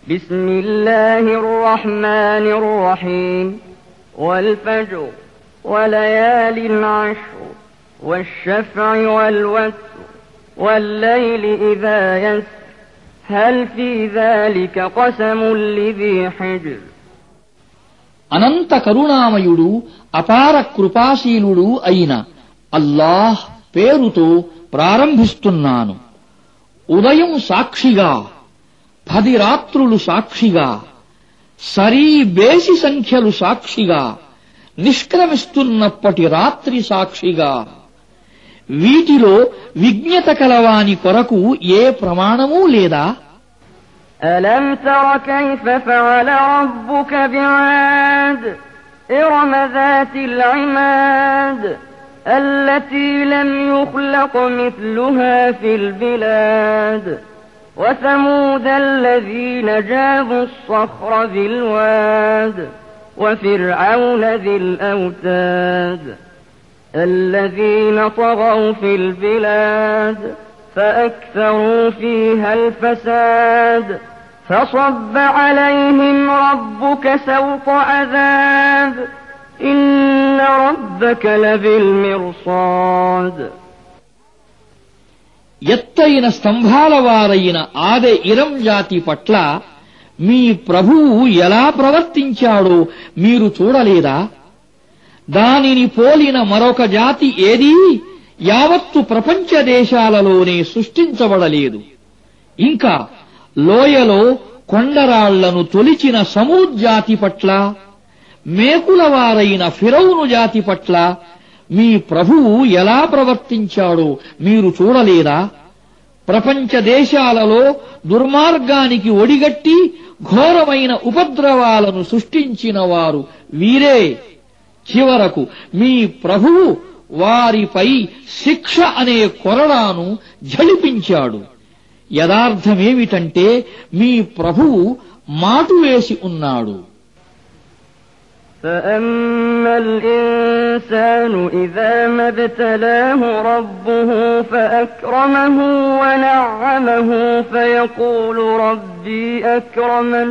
బిస్మిల్లాహిర్ రహ్మానిర్ రహీం వల్ ఫజ్ర్ వలయాలిన్ అష్ర్ వశ్శఫ్ఇ వల్ వత్ర్ వల్లైలి ఇదా యస్ర్ హల్ ఫీ ذلك قسم لذي حجر. అనంత కరుణామయుడు అపార కృపాశీలుడు అయిన అల్లాహ్ పేరుతో ప్రారంభిస్తున్నాను. ఉదయం సాక్షిగా, 10 రాత్రులు సాక్షిగా, సరీ బేసి సంఖ్యలు సాక్షిగా, నిష్క్రమిస్తున్నప్పటి రాత్రి సాక్షిగా. వీటిలో విజ్ఞత కలవాని కొరకు ఏ ప్రమాణమూ లేదా? ألم تر كيف فعل ربك بعاد إرم ذات العماد التي لم يخلق مثلها في البلاد وثمود الذين جابوا الصخر بالواد وفرعون ذي الأوتاد الذين طغوا في البلاد فأكثروا فيها الفساد فصب عليهم ربك سوط عذاب إن ربك لبالمرصاد. ఎత్తైన స్తంభాల వారైన ఆదె ఇరం జాతి పట్ల మీ ప్రభువు ఎలా ప్రవర్తించాడో మీరు చూడలేదా? దానిని పోలిన మరొక జాతి ఏదీ యావత్తు ప్రపంచ దేశాలలోనే సృష్టించబడలేదు. ఇంకా లోయలో కొండరాళ్లను తొలిచిన సమూద్ జాతి పట్ల, మేకులవారైన ఫిరౌను జాతి పట్ల మీ ప్రభువు ఎలా ప్రవర్తించాడో మీరు చూడలేదా? ప్రపంచ దేశాలలో దుర్మార్గానికి ఒడిగట్టి ఘోరమైన ఉపద్రవాలను సృష్టించిన వారు వీరే. చివరకు మీ ప్రభువు వారిపై శిక్ష అనే కొరడాను ఝళిపించాడు. యదార్థమేమిటంటే మీ ప్రభువు మాటు వేసి ఉన్నాడు. فأما الإنسان إذا ما ابتلاه ربه فأكرمه ونعمه فيقول ربي أكرمن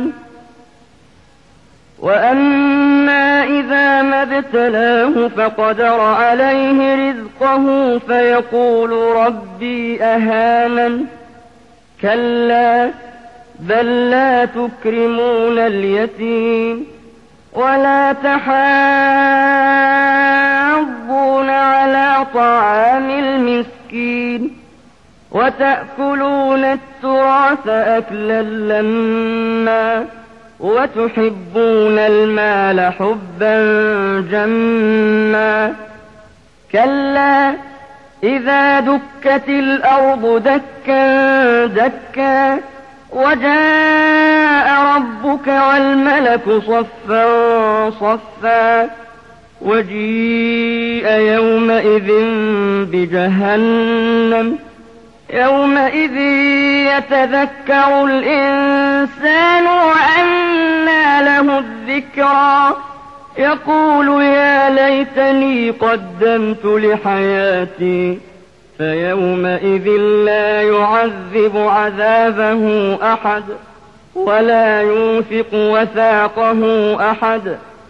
وأما إذا ما ابتلاه فقدر عليه رزقه فيقول ربي أهانن كلا بل لا تكرمون اليتيم ولا تحاضون على طعام المسكين وتأكلون التراث أكلا لما وتحبون المال حبا جما كلا إذا دكت الأرض دكا دكا وجاء ربك والملك صفا صفا وجيء يومئذ بجهنم يومئذ يتذكر الإنسان وأنى له الذكرى يقول يا ليتني قدمت لحياتي فيومئذ لا يعذب عذابه أحد ولا يوثق وثاقه أحد.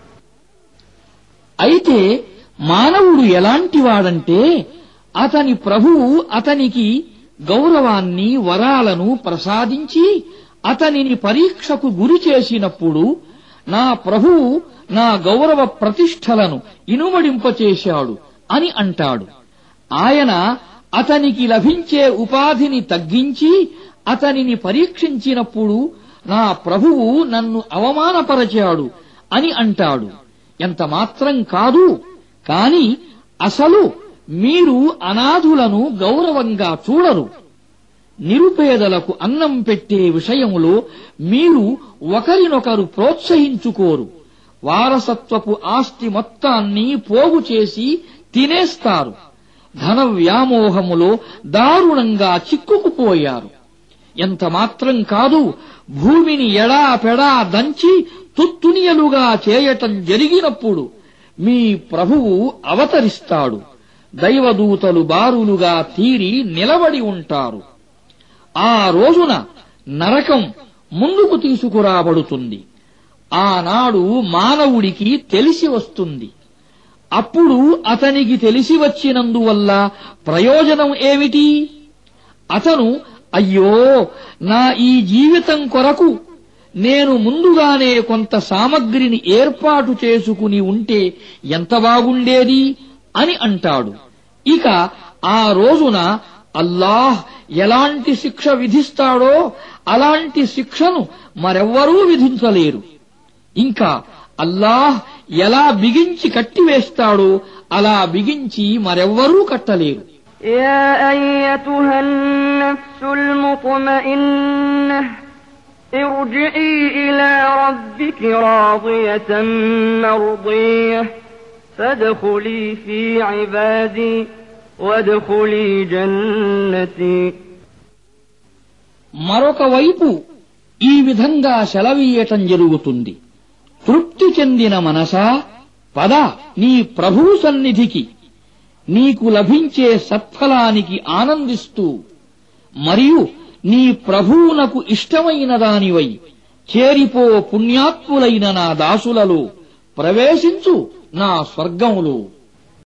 అయితే మానవుడు ఎలాంటివాడంటే అతని ప్రభువు అతనికి గౌరవాన్ని, వరాలను ప్రసాదించి అతనిని పరీక్షకు గురి చేసినప్పుడు నా ప్రభువు నా గౌరవ ప్రతిష్టలను ఇనుమడింపచేశాడు అని అంటాడు. ఆయన అతనికి లభించే ఉపాధిని తగ్గించి అతనిని పరీక్షించినప్పుడు నా ప్రభువు నన్ను అవమానపరచాడు అని అంటాడు. ఎంత మాత్రం కాదు, కాని అసలు మీరు అనాథులను గౌరవంగా చూడరు. నిరుపేదలకు అన్నం పెట్టే విషయంలో మీరు ఒకరినొకరు ప్రోత్సహించుకోరు. వారసత్వపు ఆస్తి మొత్తాన్ని పోగు చేసి తినేస్తారు. ధన వ్యామోహములో దారుణంగా చిక్కుకుపోయారు. ఎంత మాత్రం కాదు, భూమిని ఎడాపెడా దంచి తుత్తునియలుగా చేయటం జరిగినప్పుడు మీ ప్రభువు అవతరిస్తాడు. దైవదూతలు బారులుగా తీరి నిలబడి ఉంటారు. ఆ రోజున నరకం ముందుకు తీసుకురాబడుతుంది. ఆనాడు మానవుడికి తెలిసి వస్తుంది. అప్పుడు అతనికి తెలిసి వచ్చినందువల్ల ప్రయోజనం ఏమిటి? అతను అయ్యో, నా ఈ జీవితం కొరకు నేను ముందుగానే కొంత సామగ్రిని ఏర్పాటు చేసుకుని ఉంటే ఎంత బాగుండేది అని అంటాడు. ఇక ఆ రోజున అల్లాహ్ ఎలాంటి శిక్ష విధిస్తాడో అలాంటి శిక్షను మరెవ్వరూ విధించలేరు. ఇంకా అల్లాహ్ ఎలా బిగించి కట్టివేస్తాడో అలా బిగించి మరెవ్వరూ కట్టలేరు. యా అయ్యతుహన్ నఫ్సుల్ ముత్మఇన్నహ్ ఇర్జిఇ ఇలా రబ్బికి రాదియతన్ మర్దియహ్ ఫద్ఖులీ ఫీ ఇబాదీ వద్ఖులీ జన్నతీ. మరొక వైపు ఈ విధంగా సెలవీయటం జరుగుతుంది. తృప్తి చెందిన మనసా, పద నీ ప్రభువు సన్నిధికి, నీకు లభించే సత్ఫలానికి ఆనందిస్తూ మరియు నీ ప్రభువునకు ఇష్టమైన దానివై చేరిపో పుణ్యాత్ములైన నా దాసులలో, ప్రవేశించు నా స్వర్గంలో.